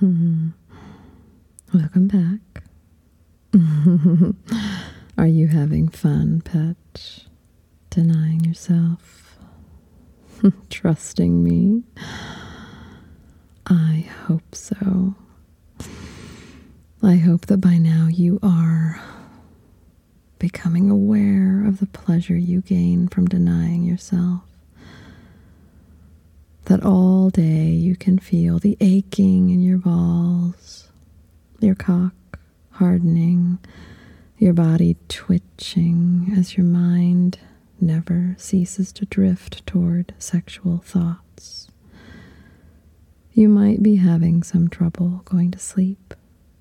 Welcome back. Are you having fun, pet? Denying yourself? Trusting me? I hope so. I hope that by now you are becoming aware of the pleasure you gain from denying yourself. That all day you can feel the aching in your balls, your cock hardening, your body twitching as your mind never ceases to drift toward sexual thoughts. You might be having some trouble going to sleep.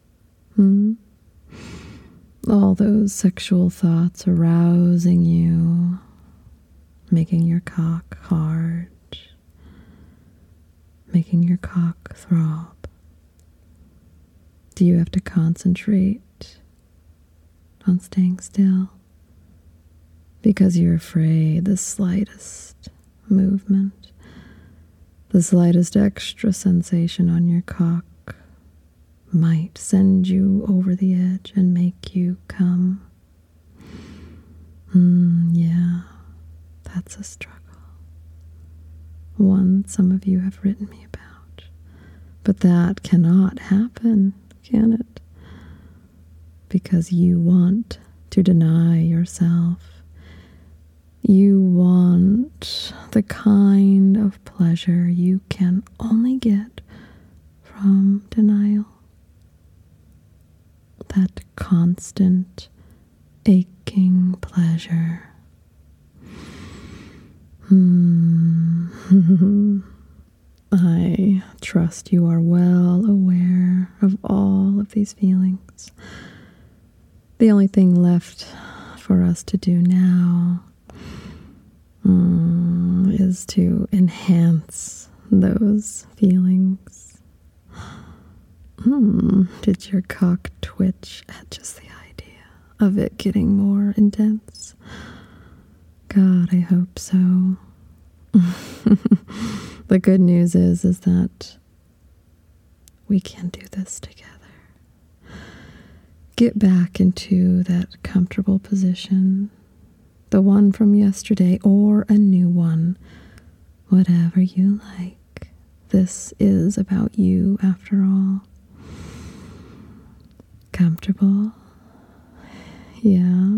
All those sexual thoughts arousing you, making your cock hard, making your cock throb. Do you have to concentrate on staying still? Because you're afraid the slightest movement, the slightest extra sensation on your cock might send you over the edge and make you come. Yeah, that's a struggle. One some of you have written me about. But that cannot happen, can it? Because you want to deny yourself. You want the kind of pleasure you can only get from denial. That constant, aching pleasure. I trust you are well aware of all of these feelings. The only thing left for us to do now is to enhance those feelings. Did your cock twitch at just the idea of it getting more intense? God, I hope so. The good news is that we can do this together. Get back into that comfortable position, the one from yesterday or a new one, whatever you like. This is about you after all. Comfortable? Yeah.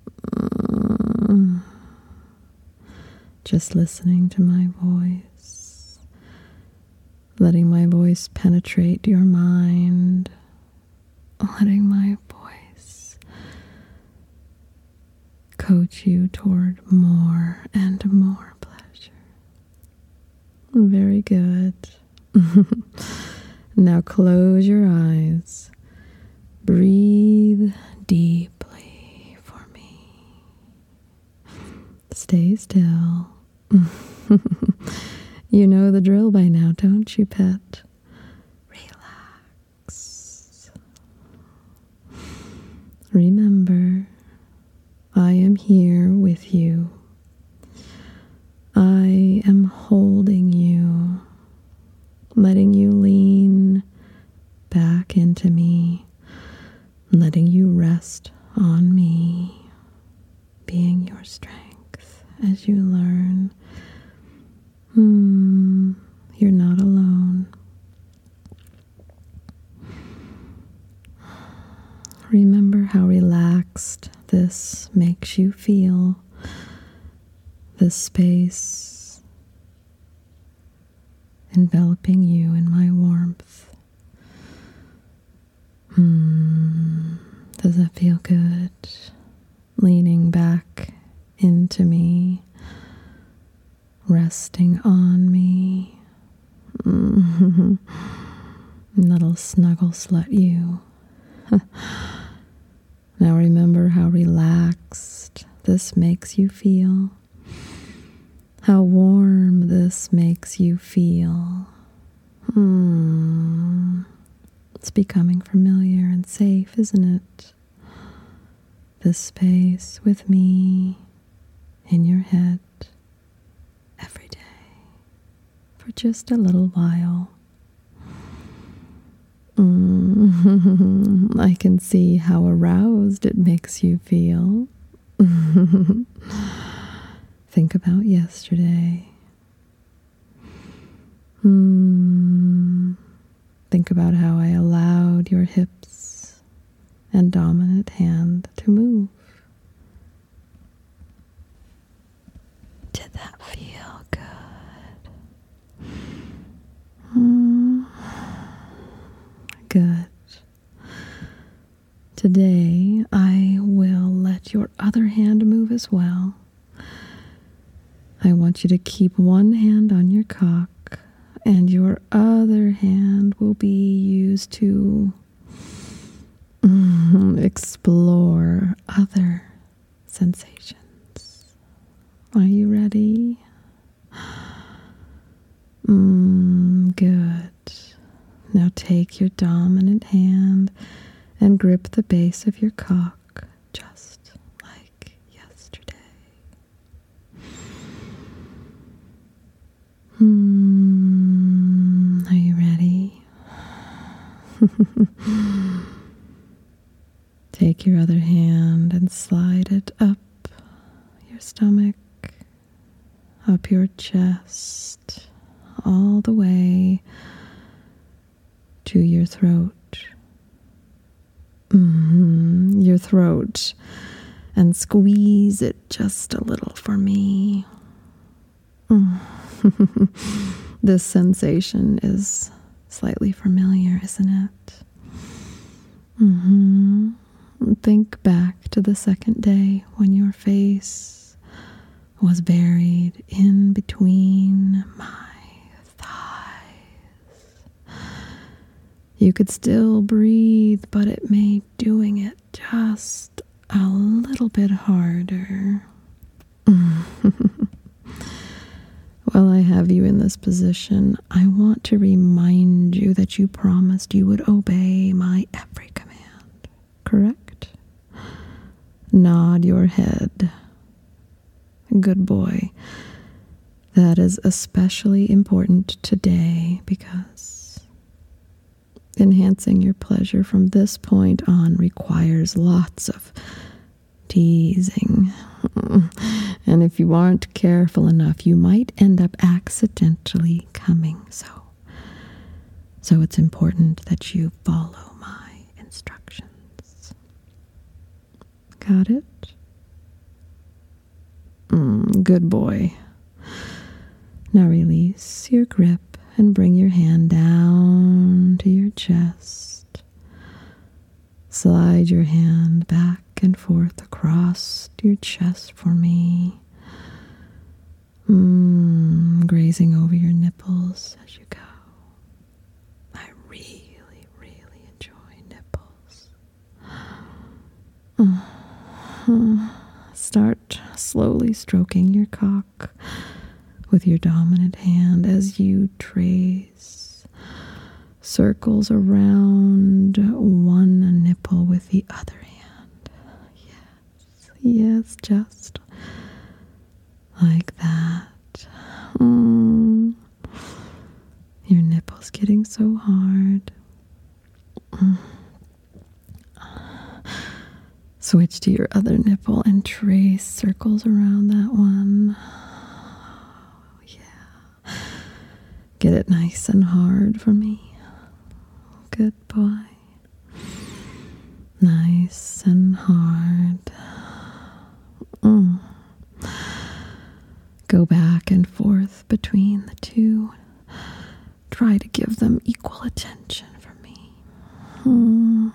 Just listening to my voice, letting my voice penetrate your mind, letting my voice coach you toward more and more pleasure. Very good. Now close your eyes. Breathe deeply for me. Stay still. You know the drill by now, don't you, pet? Relax. Remember, I am here with you. I am holding you, letting you lean back into me, letting you rest on me, being your strength as you learn. You're not alone. Remember how relaxed this makes you feel. This space enveloping you in my warmth. Does that feel good? Leaning back into me, resting on me. Little snuggle slut you. Now remember how relaxed this makes you feel. How warm this makes you feel. It's becoming familiar and safe, isn't it? This space with me in your head every day for just a little while. I can see how aroused it makes you feel. Think about yesterday. Think about how I allowed your hips and dominant hand to move. Did that feel good? Good. Today, I will let your other hand move as well. I want you to keep one hand on your cock, and your other hand will be used to explore other sensations. Are you ready? Good. Now take your dominant hand and grip the base of your cock, just like yesterday. Are you ready? Take your other hand and slide it up your stomach, up your chest, all the way to your throat. Your throat, and squeeze it just a little for me. This sensation is slightly familiar, isn't it? Think back to the second day when your face was buried in between my thighs. You could still breathe, but it made doing it just a little bit harder. While I have you in this position, I want to remind you that you promised you would obey my every command, correct? Nod your head. Good boy. That is especially important today because enhancing your pleasure from this point on requires lots of teasing. And if you aren't careful enough, you might end up accidentally coming. So it's important that you follow my instructions. Got it? Good boy. Now release your grip and bring your hand down to your chest. Slide your hand back and forth across your chest for me. Grazing over your nipples as you go. I really, really enjoy nipples. Start slowly stroking your cock with your dominant hand as you trace circles around one nipple with the other hand. Yes, just like that. Your nipple's getting so hard. Switch to your other nipple and trace circles around that one. Yeah. Get it nice and hard for me. Good boy. Nice and hard. Go back and forth between the two. Try to give them equal attention for me.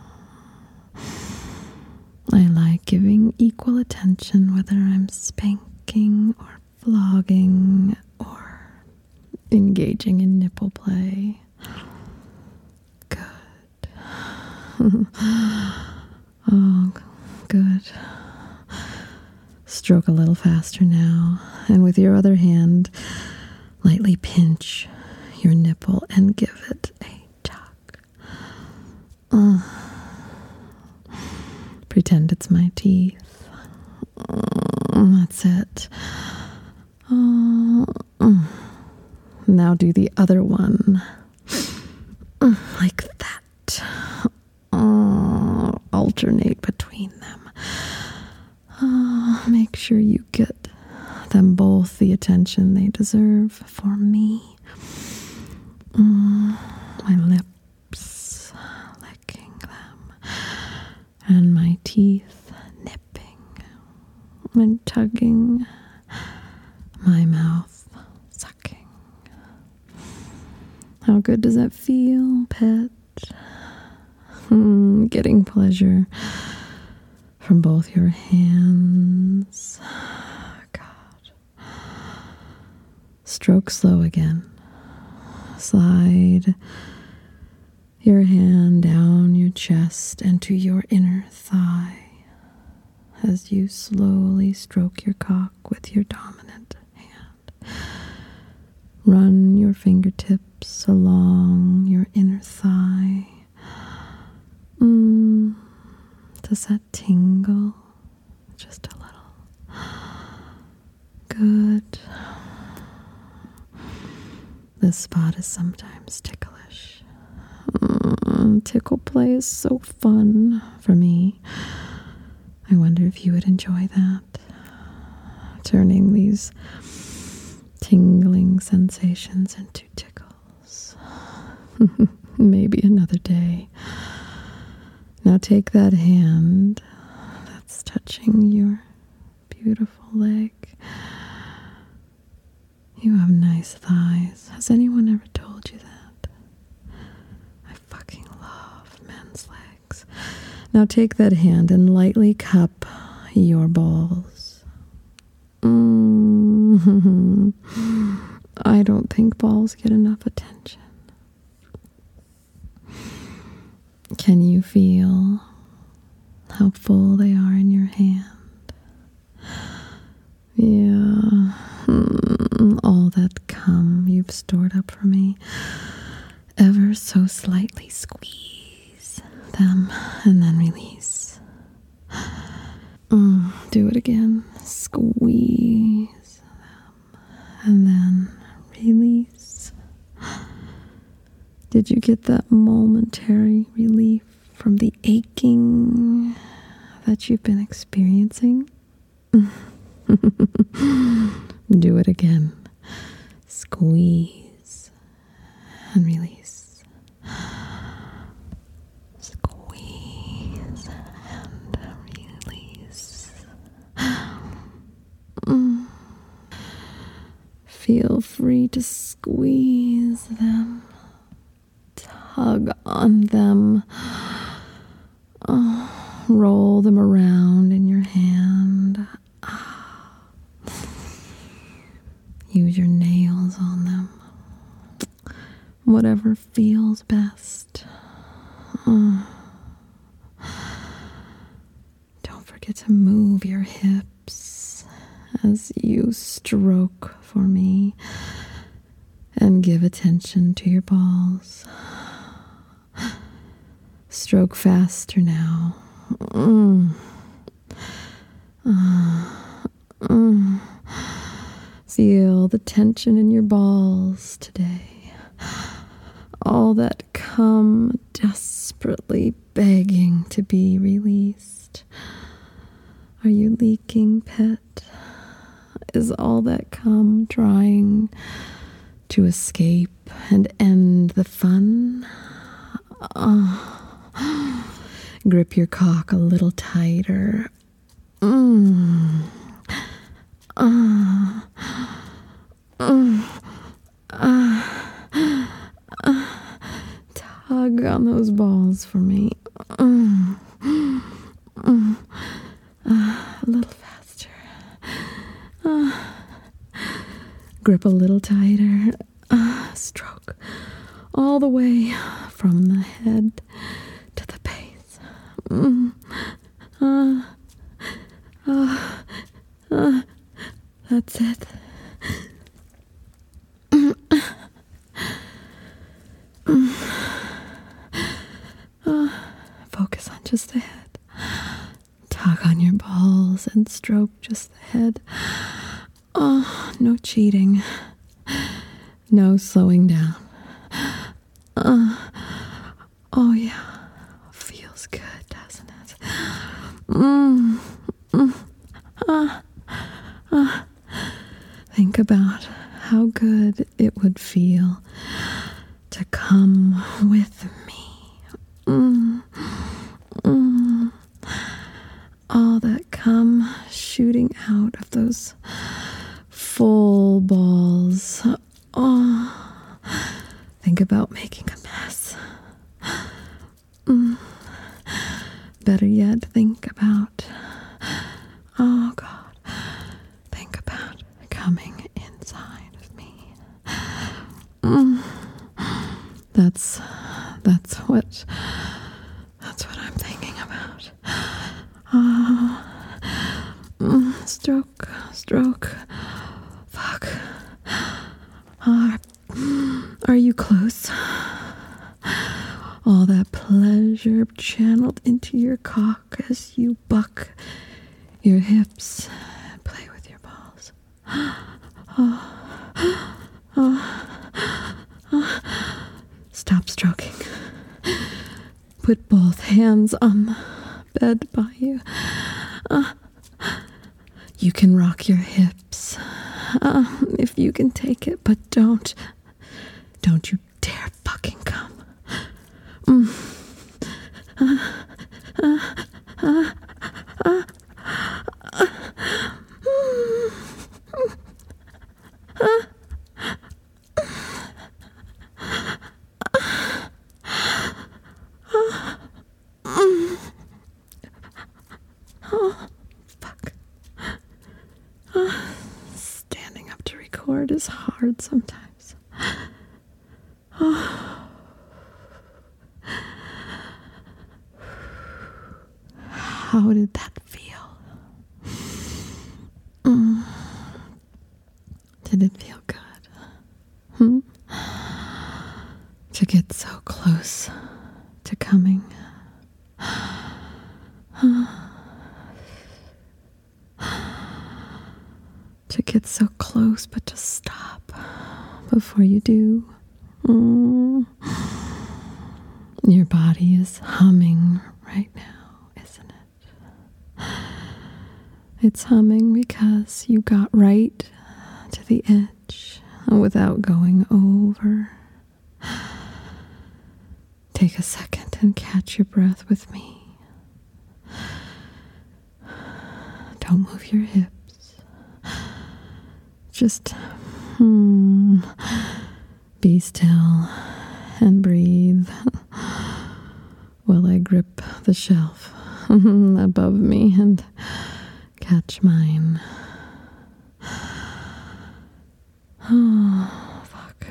I like giving equal attention whether I'm spanking or flogging or engaging in nipple play. Good. Oh, good. Stroke a little faster now, and with your other hand, lightly pinch your nipple and give it a tug. Pretend it's my teeth. That's it. Now do the other one. like that. Alternate between them. Make sure you get them both the attention they deserve for me. My lips licking them, and my teeth nipping and tugging, my mouth sucking. How good does that feel, pet? Getting pleasure from both your hands. God. Stroke slow again. Slide your hand down your chest and to your inner thigh as you slowly stroke your cock with your dominant hand. Run your fingertips along your inner thigh. Does that tingle? Just a little. Good. This spot is sometimes ticklish. Tickle play is so fun for me. I wonder if you would enjoy that. Turning these tingling sensations into tickles. Maybe another day. Now take that hand that's touching your beautiful leg. You have nice thighs. Has anyone ever told you that? I fucking love men's legs. Now take that hand and lightly cup your balls. I don't think balls get enough attention. Can you feel how full they are in your hand? Yeah. All that cum you've stored up for me. Ever so slightly squeeze them and then release. Do it again. Squeeze them and then release. Did you get that momentary relief from the aching that you've been experiencing? Do it again. Squeeze and release. Squeeze and release. Feel free to squeeze them. Tug on them. Roll them around in your hand. Use your nails on them. Whatever feels best. Don't forget to move your hips as you stroke for me and give attention to your balls. Stroke faster now. Feel the tension in your balls today. All that cum desperately begging to be released. Are you leaking, pet? Is all that cum trying to escape and end the fun? Grip your cock a little tighter. Tug on those balls for me. A little faster. Grip a little tighter. Stroke all the way from the head to the base. That's it. Focus on just the head. Tug on your balls and stroke just the head. No cheating. No slowing down. Oh, yeah. Feels good, doesn't it? Mm. Mm. Ah. Ah. Think about how good it would feel to come with me. Mm. Mm. All that cum shooting out of those full balls. Oh, think about making a mess. Better yet, think about, oh God, think about coming inside of me. That's what I'm thinking about. Stroke. Fuck. Are you close? All that pleasure channeled into your cock as you buck your hips and play with your balls. Stop stroking. Put both hands on the bed by you. You can rock your hips if you can take it, but don't you dare fucking come. Fuck. Standing up to record is hard sometimes. How did that feel? Did it feel good? To get so close to coming. To get so close, but to stop before you do. Your body is humming right now, isn't it? It's humming because you got right to the edge without going over. Take a second and catch your breath with me. Don't move your hips. Just be still and breathe while I grip the shelf above me and catch mine. Oh, fuck.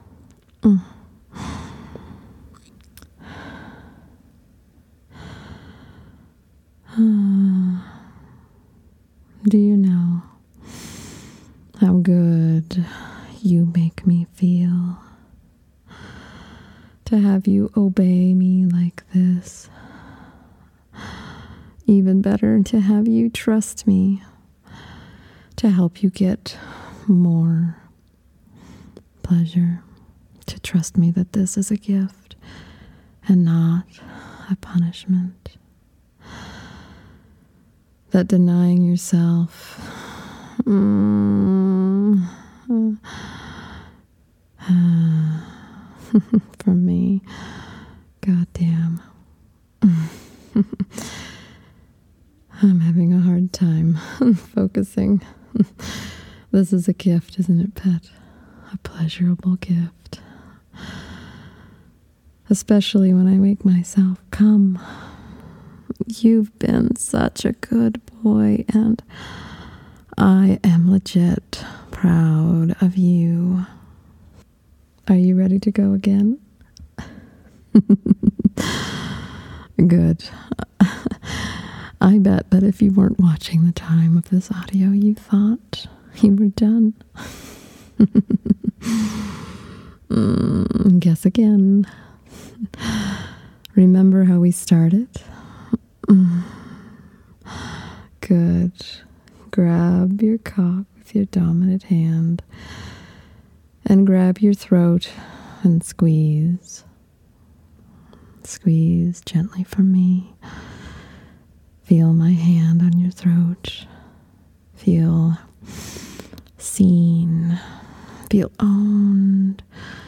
Do you know how good you make me feel? To have you obey me like this. Even better, to have you trust me. To help you get more pleasure. To trust me that this is a gift and not a punishment. That denying yourself for me, goddamn. I'm having a hard time focusing. This is a gift, isn't it, pet? A pleasurable gift. Especially when I make myself come. You've been such a good boy, and I am legit proud of you. Are you ready to go again? Good. I bet that if you weren't watching the time of this audio, you thought you were done. Guess again. Remember how we started? Good. Grab your cock with your dominant hand and grab your throat and squeeze. Squeeze gently for me. Feel my hand on your throat. Feel seen. Feel owned.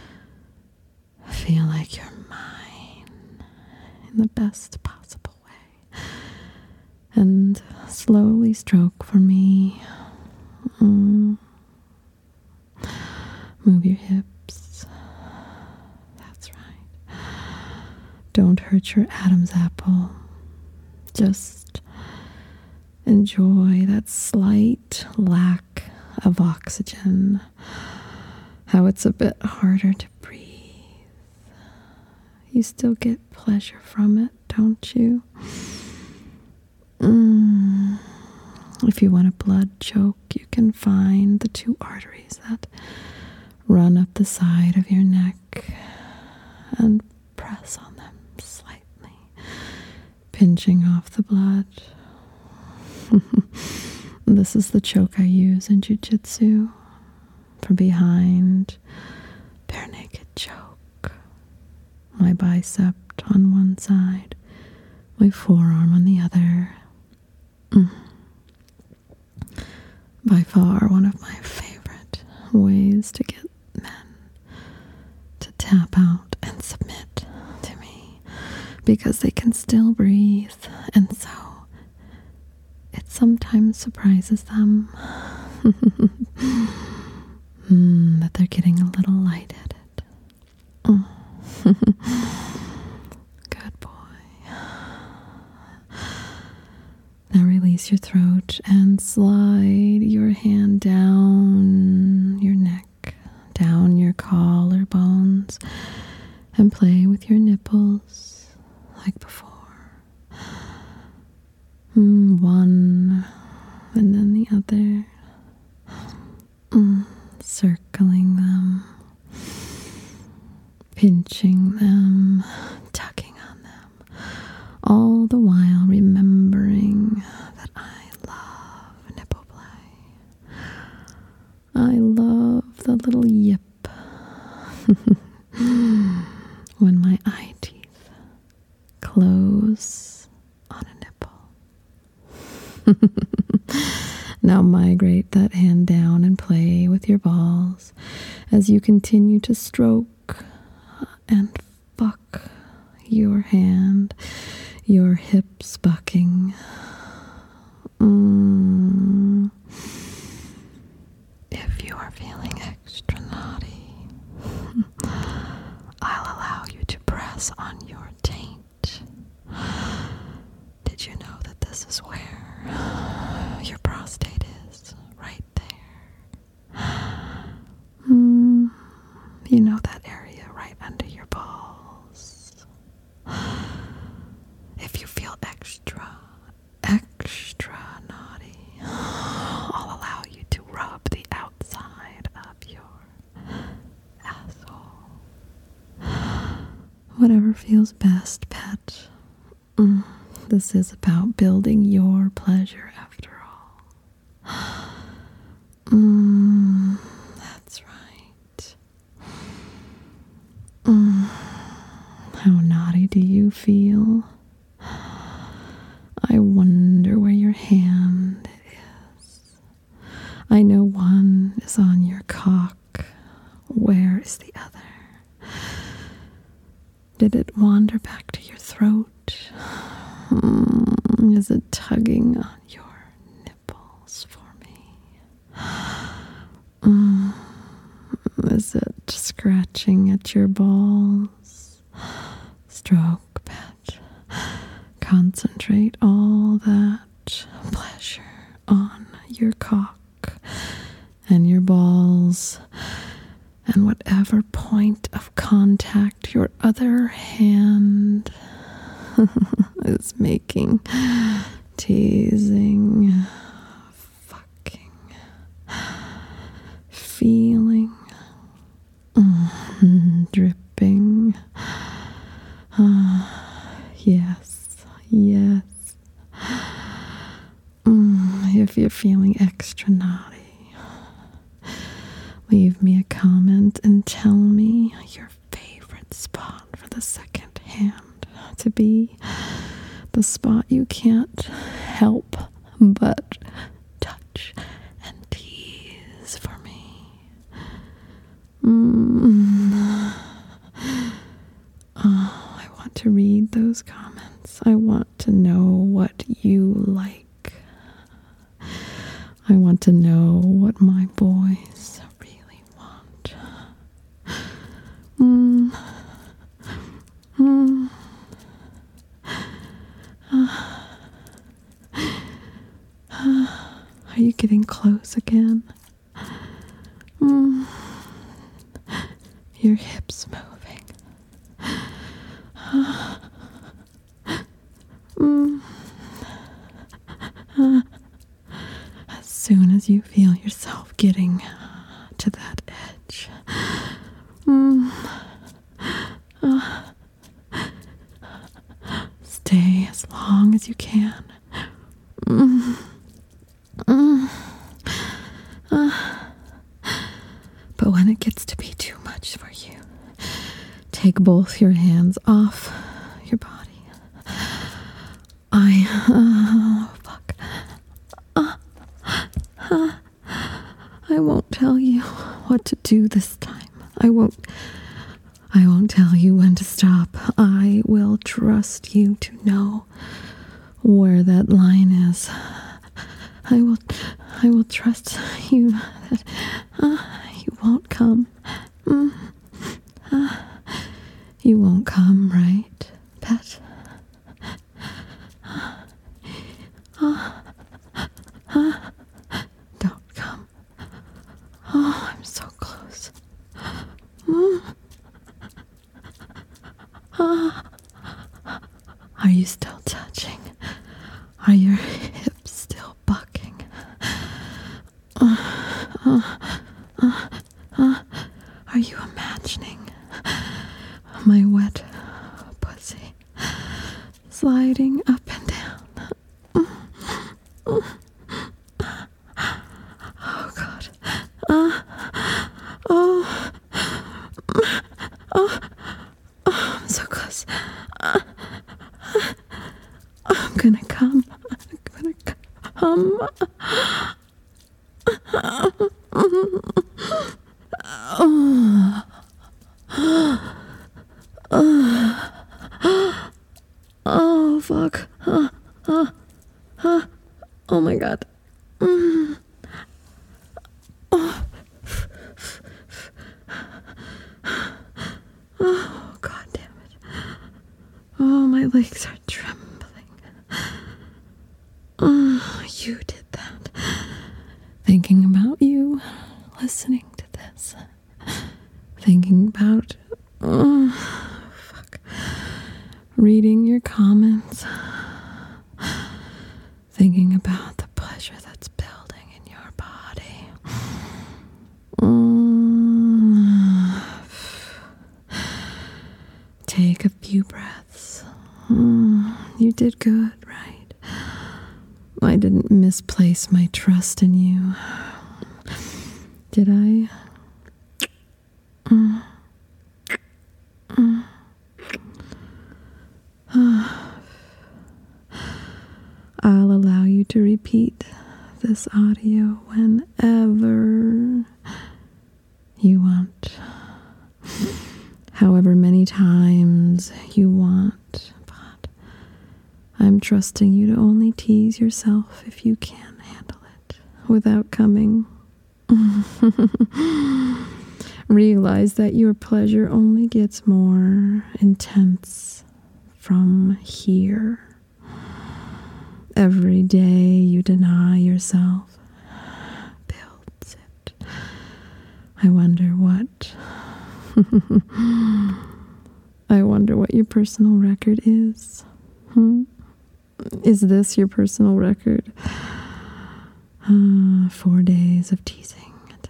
Feel like you're mine in the best possible way. And slowly stroke for me. Move your hips. That's right. Don't hurt your Adam's apple. Just enjoy that slight lack of oxygen. How it's a bit harder to breathe. You still get pleasure from it, don't you? If you want a blood choke, you can find the 2 arteries that run up the side of your neck and press on them slightly, pinching off the blood. This is the choke I use in jiu-jitsu for behind, bare naked choke. My bicep on one side, my forearm on the other. By far one of my favorite ways to get men to tap out and submit to me, because they can still breathe, and so it sometimes surprises them that they're getting a little lightheaded. Good boy. Now release your throat and slide your hand down your neck, down your collarbones, and play with your nipples like before. One and then the other. Circling them, pinching them, tugging on them, all the while remembering that I love nipple play. I love the little yip when my eye teeth close on a nipple. Now migrate that hand down and play with your balls as you continue to stroke and fuck your hand, your hips bucking. If you are feeling extra naughty, I'll allow you to press on your taint. Did you know that this is where your prostate is? Right there. You know that area right under your balls. If you feel extra naughty, I'll allow you to rub the outside of your asshole. Whatever feels best, pet. This is about building your pleasure after all. That's right. How naughty do you feel? I wonder where your hand is. I know one is on your cock. Where is the other? Did it wander back to your throat? Is it tugging on your nipples for me? Is it scratching at your balls? Stroke, pet. Concentrate all that pleasure on your cock and your balls, and whatever point of contact your other hand is making, teasing, fucking, feeling, dripping. Yes. If you're feeling extra naughty, leave me a comment and tell me your favorite spot for the second hand. to be the spot you can't help but touch and tease for me. Oh, I want to read those comments. I want to know what you like. I want to know what my boys really want. Are you getting close again? Your hips moving. As soon as you feel yourself getting to that edge, stay as long as you can. But when it gets to be too much for you, take both your hands off your body. Fuck. I won't tell you what to do this time. I won't tell you when to stop. I will trust you to know where that line is. I will trust you that you won't come. You won't come, right, pet? Don't come. Oh, I'm so close. Are you still touching? Are your hips still bucking? Are you imagining my wet pussy sliding up and down? Oh God. I'm so close. I'm gonna come. Oh, fuck. Oh my God. Oh, God damn it. Oh, my legs are trembling. You did that. Thinking about you, listening to this. Thinking about, reading your comments. Thinking about the pleasure that's building in your body. Take a few breaths. You did good, right? I didn't misplace my trust in you. Did I? I'll allow you to repeat this audio whenever you want. However many times you want. But I'm trusting you to only tease yourself if you can handle it without coming. Realize that your pleasure only gets more intense from here. Every day you deny yourself builds it. I wonder what your personal record is. Is this your personal record? 4 days of teasing and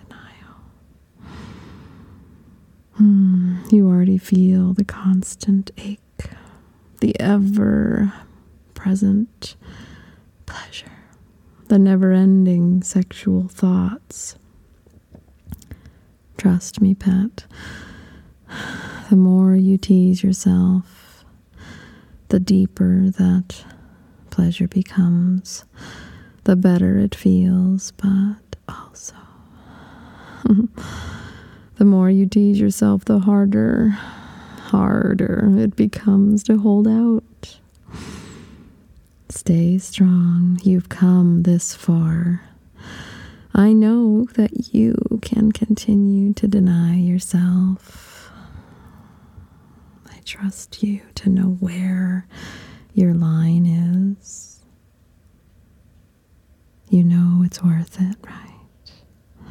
denial. You already feel the constant ache, the ever-present pleasure, the never-ending sexual thoughts. Trust me, pet. The more you tease yourself, the deeper that pleasure becomes, the better it feels, but also the more you tease yourself, the harder it becomes to hold out. Stay strong. You've come this far. I know that you can continue to deny yourself. I trust you to know where your line is. You know it's worth it, right?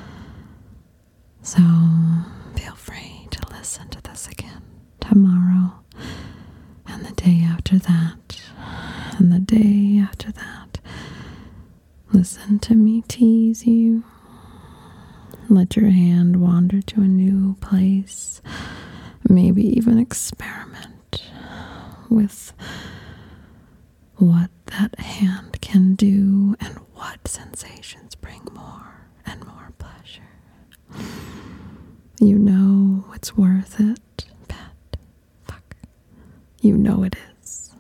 So feel free to listen to this again tomorrow, and the day after that, and the day after that. Listen to me tease you. Let your hand wander to a new place. Maybe even experiment with what that hand can do and what sensations bring more and more pleasure. You know it's worth it, pet. Fuck. You know it is.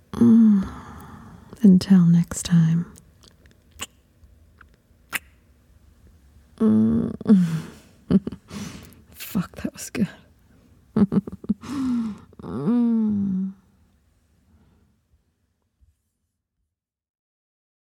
Until next time. Fuck, that was good.